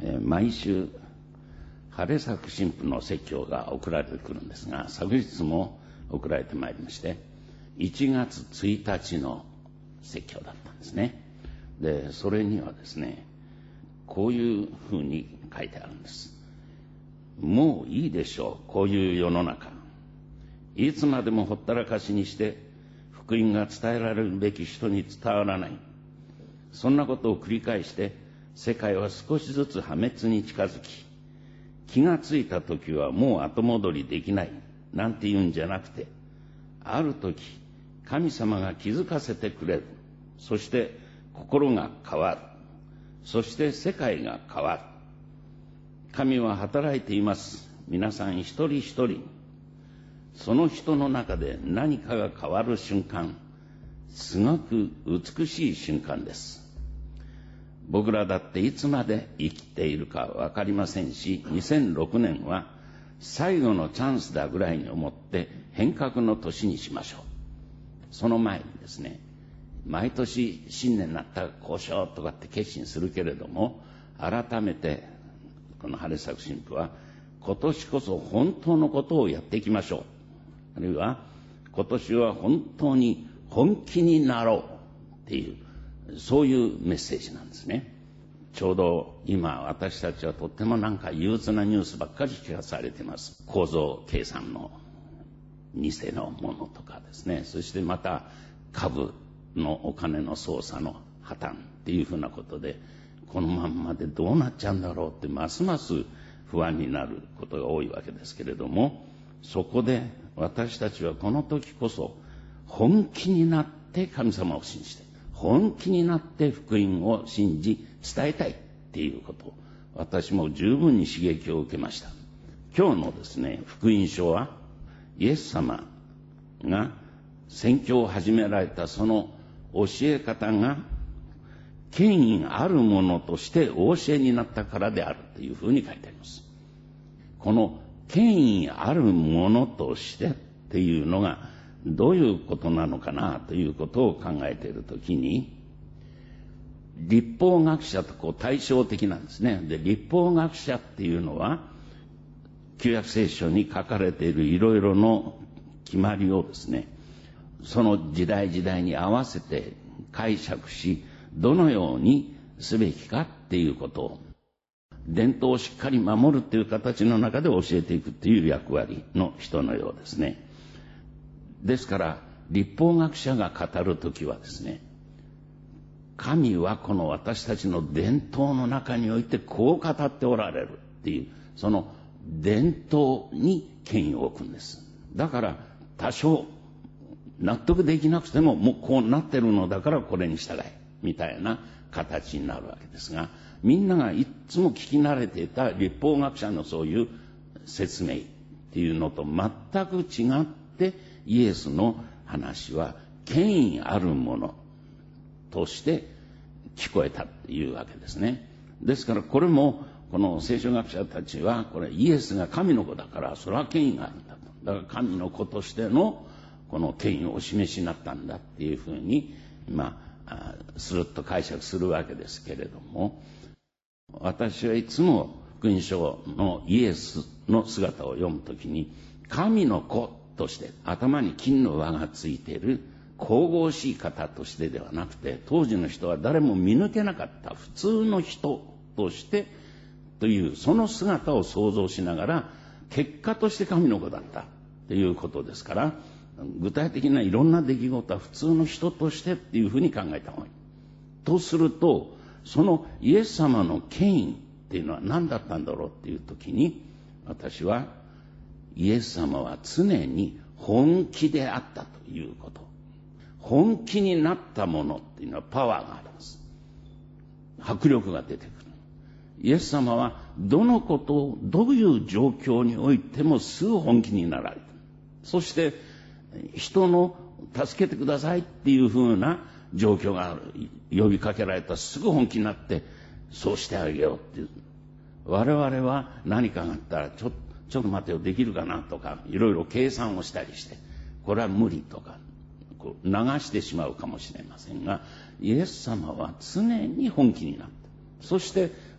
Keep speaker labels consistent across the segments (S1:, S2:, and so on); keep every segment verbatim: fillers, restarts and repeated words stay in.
S1: えー、毎週晴れ作神父の説教が送られてくるんですが、昨日も送られてまいりまして、いちがつついたちの説教だったんですね。で、それにはですね、こういうふうに書いてあるんです。もういいでしょう、こういう世の中。いつまでもほったらかしにして福音が伝えられるべき人に伝わらない。そんなことを繰り返して世界は少しずつ破滅に近づき、気がついた時はもう後戻りできないなんて言うんじゃなくて、ある時神様が気づかせてくれる。そして心が変わる。そして世界が変わる。神は働いています。皆さん一人一人、その人の中で何かが変わる瞬間、すごく美しい瞬間です。僕らだっていつまで生きているかわかりませんし、にせんろくねんは最後のチャンスだぐらいに思って変革の年にしましょう。その前にですね、毎年新年になったらこうしようとかって決心するけれども、改めてこの晴れ作神父は今年こそ本当のことをやっていきましょう。あるいは今年は本当に本気になろうっていう、そういうメッセージなんですね。ちょうど今私たちはとってもなんか憂鬱なニュースばっかり聞かされています。構造計算の偽のものとかですね、そしてまた株のお金の操作の破綻っていうふうなことで、このまんまでどうなっちゃうんだろうってますます不安になることが多いわけですけれども、そこで私たちはこの時こそ本気になって神様を信じて、本気になって福音を信じ伝えたいっていうことを、私も十分に刺激を受けました。今日のですね、福音書はイエス様が宣教を始められたその教え方が権威あるものとしてお教えになったからであるというふうに書いてあります。この権威あるものとしてっていうのがどういうことなのかなということを考えているときに、律法学者とこう対照的なんですね。で、律法学者っていうのは旧約聖書に書かれているいろいろの決まりをですね、その時代時代に合わせて解釈し、どのようにすべきかっていうことを、伝統をしっかり守るっていう形の中で教えていくっていう役割の人のようですね。ですから律法学者が語るときはですね、神はこの私たちの伝統の中においてこう語っておられるっていう、その伝統に権威を置くんです。だから多少納得できなくても、もうこうなってるのだからこれに従いみたいな形になるわけですが、みんながいつも聞き慣れていた律法学者のそういう説明っていうのと全く違って、イエスの話は権威あるものとして聞こえたっていうわけですね。ですからこれもこの聖書学者たちは、これイエスが神の子だからそれは権威があるんだと、だから神の子としてのこの権威をお示しになったんだっていうふうに、まあスルッと解釈するわけですけれども、私はいつも福音書のイエスの姿を読むときに、神の子として頭に金の輪がついている神々しい方としてではなくて、当時の人は誰も見抜けなかった普通の人としてという、その姿を想像しながら、結果として神の子だったということですから、具体的ないろんな出来事は普通の人としてっていうふうに考えた方がいいとすると、そのイエス様の権威っていうのは何だったんだろうっていう時に、私はイエス様は常に本気であったということ。本気になったものっていうのはパワーがあります。迫力が出てくる。イエス様はどのことをどういう状況においてもすぐ本気になられた。そして人の助けてくださいっていうふうな状況が呼びかけられたらすぐ本気になってそうしてあげようっていう。我々は何かがあったらちょっとちょっと待てよ、できるかなとかいろいろ計算をしたりして、これは無理とかこう流してしまうかもしれませんが、イエス様は常に本気になった。そして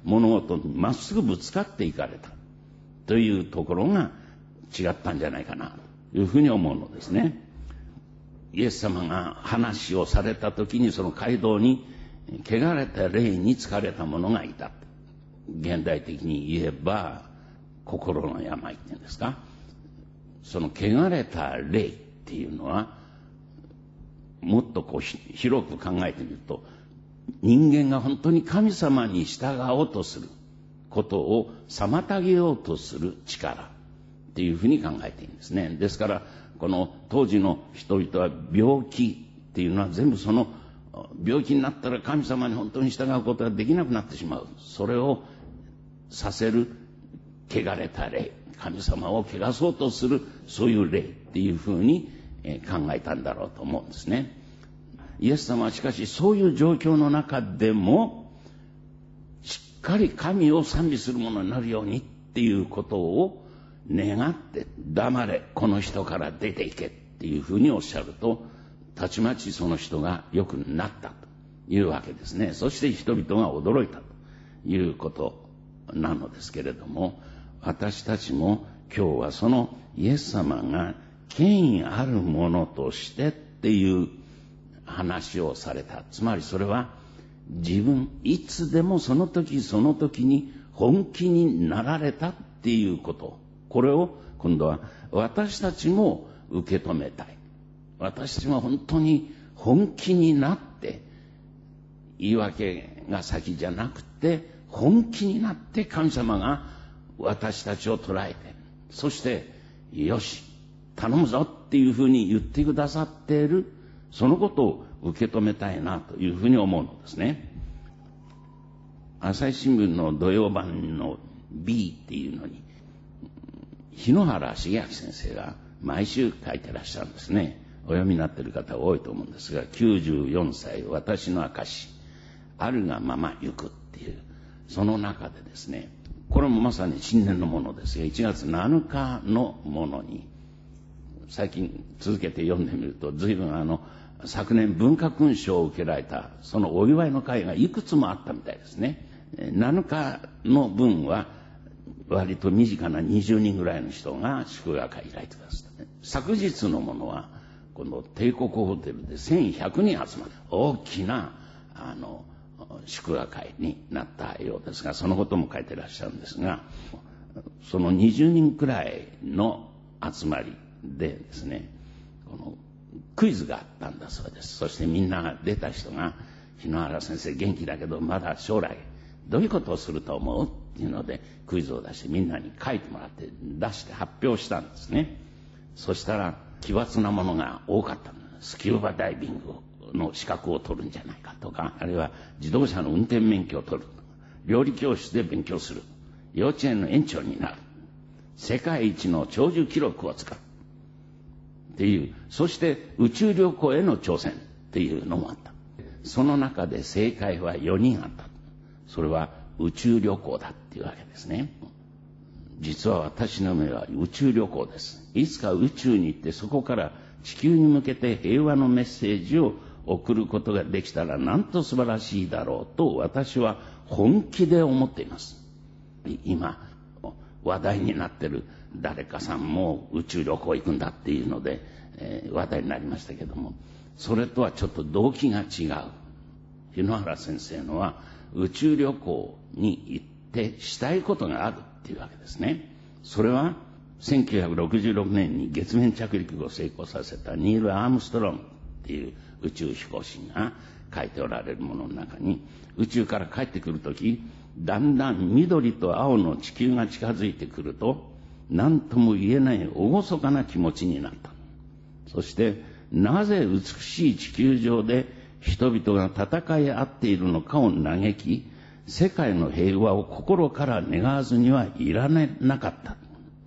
S1: 物事にまっすぐぶつかっていかれたというところが違ったんじゃないかなというふうに思うのですね。イエス様が話をされた時に、その街道に汚れた霊に疲れた者がいた。現代的に言えば心の病っていうんですか。その汚れた霊っていうのは、もっとこう広く考えてみると、人間が本当に神様に従おうとすることを妨げようとする力っていうふうに考えているんですね。ですからこの当時の人々は病気っていうのは全部その病気になったら神様に本当に従うことができなくなってしまう。それをさせる汚れた霊、神様を汚そうとするそういう霊っていうふうに考えたんだろうと思うんですね。イエス様はしかしそういう状況の中でもしっかり神を賛美するものになるようにっていうことを願って、黙れ、この人から出ていけっていうふうにおっしゃると、たちまちその人が良くなったというわけですね。そして人々が驚いたということなのですけれども、私たちも今日はそのイエス様が権威あるものとしてっていう話をされた。つまりそれは自分いつでもその時その時に本気になられたっていうこと、これを今度は私たちも受け止めたい。私たちも本当に本気になって、言い訳が先じゃなくて本気になって神様が私たちを捉えて、そしてよし頼むぞっていうふうに言ってくださっている、そのことを受け止めたいなというふうに思うのですね。朝日新聞の土曜版の B っていうのに日野原茂明先生が毎週書いてらっしゃるんですね。お読みになっている方多いと思うんですが、きゅうじゅうよんさい私の証、あるがまま行くっていう、その中でですね、これもまさに新年のものですが、いちがつなのかのものに、最近続けて読んでみると、随分あの昨年文化勲章を受けられたそのお祝いの会がいくつもあったみたいですね。なのかの分は割と身近なにじゅうにんぐらいの人が祝賀会開いてくださった。昨日のものはこの帝国ホテルでせんひゃくにん集まる大きなあの祝賀会になったようですが、そのことも書いてらっしゃるんですが、そのにじゅうにんくらいの集まりでですね、このクイズがあったんだそうです。そしてみんなが出た人が、日野原先生元気だけどまだ将来どういうことをすると思うっていうのでクイズを出してみんなに書いてもらって出して発表したんですね。そしたら奇抜なものが多かったんです。スキューバダイビングの資格を取るんじゃないかとか、あるいは自動車の運転免許を取る、料理教室で勉強する、幼稚園の園長になる、世界一の長寿記録を使うっていう、そして宇宙旅行への挑戦っていうのもあった。その中で正解はよにんあった。それは宇宙旅行だっていうわけですね。実は私の目は宇宙旅行です。いつか宇宙に行ってそこから地球に向けて平和のメッセージを送ることができたらなんと素晴らしいだろうと私は本気で思っています。今話題になってる誰かさんも宇宙旅行行くんだっていうので、えー、話題になりましたけども、それとはちょっと動機が違う。日野原先生のは宇宙旅行に行ってしたいことがあるっていうわけですね。それはせんきゅうひゃくろくじゅうろくねんに月面着陸を成功させたニール・アームストロングっていう宇宙飛行士が書いておられるものの中に、宇宙から帰ってくるときだんだん緑と青の地球が近づいてくると何とも言えない厳かな気持ちになった。そしてなぜ美しい地球上で人々が戦い合っているのかを嘆き、世界の平和を心から願わずにはいられなかった。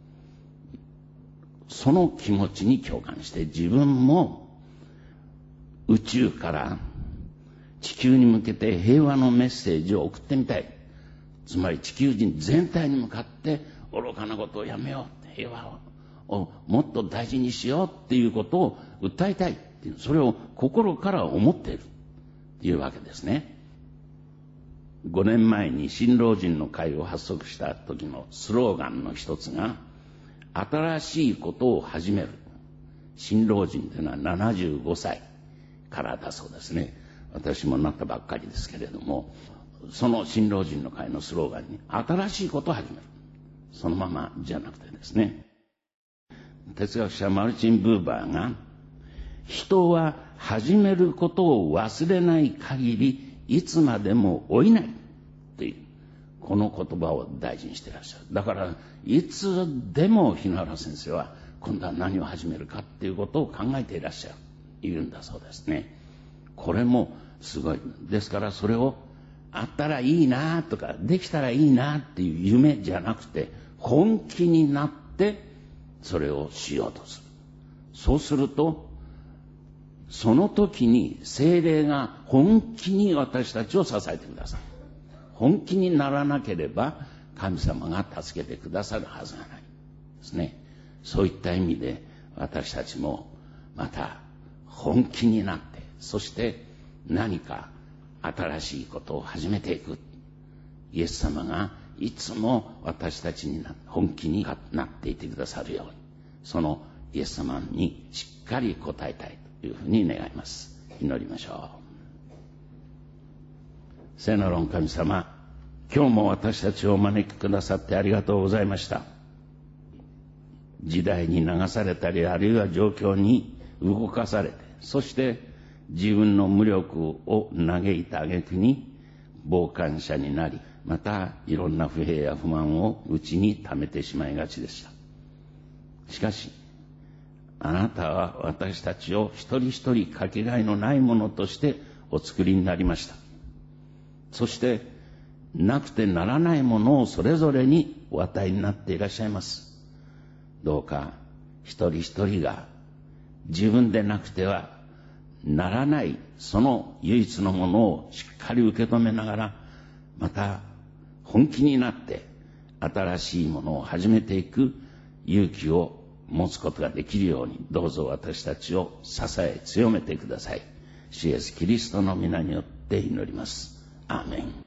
S1: その気持ちに共感して自分も宇宙から地球に向けて平和のメッセージを送ってみたい。つまり地球人全体に向かって愚かなことをやめよう、平和をもっと大事にしようっていうことを訴えたいっていう、それを心から思っているっていうわけですね。 ごねんまえに新老人の会を発足した時のスローガンの一つが、新しいことを始める。新老人というのはななじゅうごさいからだそうですね。私もなったばっかりですけれども、その新老人の会のスローガンに、新しいことを始める。そのままじゃなくてですね、哲学者マルチン・ブーバーが、人は始めることを忘れない限りいつまでも老いないという、この言葉を大事にしていらっしゃる。だからいつでも日野原先生は今度は何を始めるかっていうことを考えていらっしゃる、言うんだそうですね。これもすごい。ですからそれをあったらいいなとかできたらいいなっていう夢じゃなくて、本気になってそれをしようとする。そうするとその時に聖霊が本気に私たちを支えてくださる。本気にならなければ神様が助けてくださるはずがないですね。そういった意味で私たちもまた本気になって、そして何か新しいことを始めていく。イエス様がいつも私たちに本気になっていてくださるように、そのイエス様にしっかり応えたいというふうに願います。祈りましょう。聖なる神様、今日も私たちをお招きくださってありがとうございました。時代に流されたり、あるいは状況に動かされて、そして自分の無力を嘆いた挙句に傍観者になり、またいろんな不平や不満を内に溜めてしまいがちでした。しかしあなたは私たちを一人一人かけがえのないものとしてお作りになりました。そしてなくてならないものをそれぞれにお与えになっていらっしゃいます。どうか一人一人が自分でなくてはならないその唯一のものをしっかり受け止めながら、また本気になって新しいものを始めていく勇気を持つことができるように、どうぞ私たちを支え強めてください。主イエスキリストの皆によって祈ります。アーメン。